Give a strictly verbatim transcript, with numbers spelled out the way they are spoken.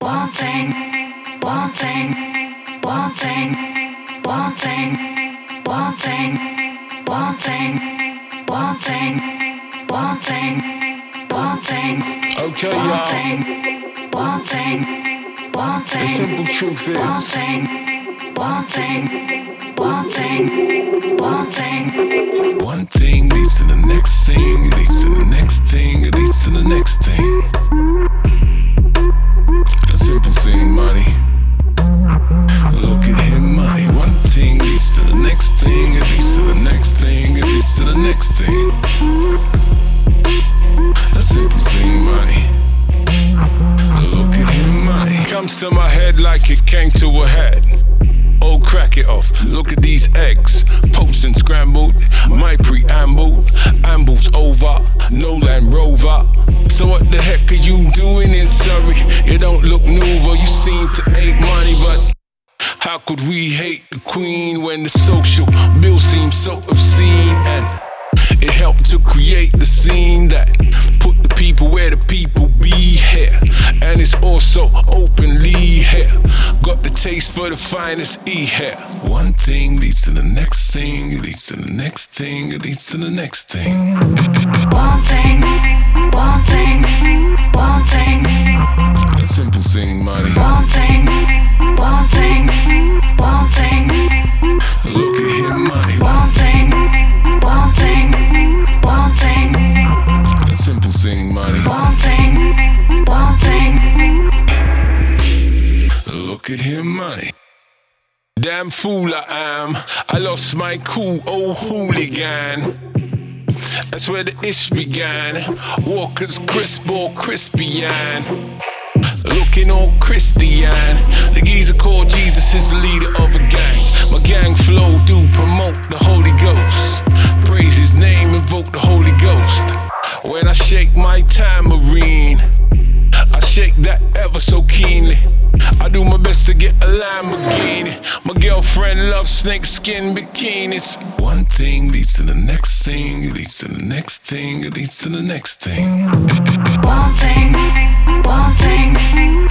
One thing, one thing, one thing, one thing, one thing, one thing, one thing, one thing, one thing. Okay, one y'all. thing, one thing, one thing. The simple truth is, one thing, one thing, one thing, one thing. one thing leads to the next thing, leads to the next thing, it leads to the next thing. A simple thing, money. Look at him, money. One thing leads to the next thing, it leads to the next thing, it leads to the next thing. A simple thing, money. Look at him, money. Comes to my head like it came to a head. Oh, crack it off. Look at these eggs. Poached and scrambled. My preamble. Amble's over. No Land Rover. So what the heck are you doing in Surrey? You don't look new, but you seem to hate money. But how could we hate the Queen when the social bill seems so obscene? And it helped to create the scene that put the people where the people be here. And it's also openly here. Got the taste for the finest E here. One thing leads to the next thing, it leads to the next thing, it leads to the next thing. One thing, one thing, one thing. A simple thing, money. One thing, one thing, one thing. Look at him, money. One thing, one thing, one thing. A simple thing, money. One thing, one thing. Look at him, money. Damn fool I am. I lost my cool old hooligan. That's where the ish began. Walker's crisp or crispian. Looking all Christian. The geezer called Jesus is the leader of a gang. My gang flow do promote the Holy Ghost. Praise his name, invoke the Holy Ghost. When I shake my tambourine, I shake that ever so keenly. I do my best to get a Lamborghini. My girlfriend loves snakeskin bikinis. One thing leads to the next thing, it leads to the next thing, it leads to the next thing. One thing, one thing,